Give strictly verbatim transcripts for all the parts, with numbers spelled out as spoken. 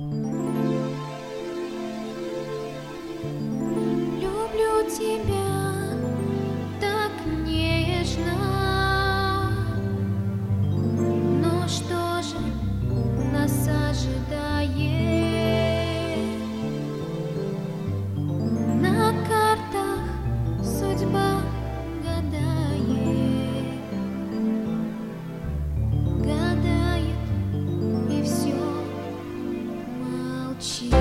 Люблю тебя так нежно, но что же нас ожидает? На картах судьба гадает, гадает и все молчит.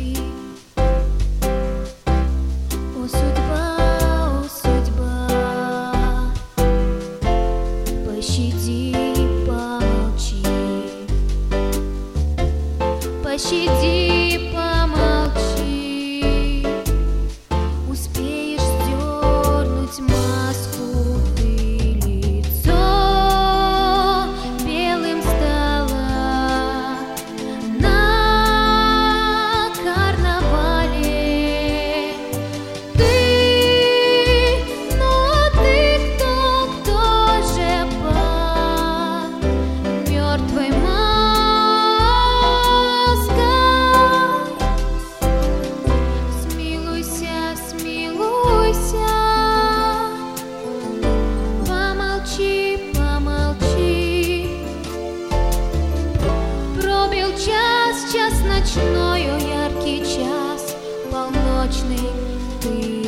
О, судьба, о, судьба, пощади, помолчи, пощади, помолчи, успеешь сдернуть маску, ты лицо белым стало на карнавале. Ты, ну ты кто, кто же под мертвой маской? Смилуйся, смилуйся, помолчи, помолчи. Пробил час, час ночной, о яркий час полночный, ты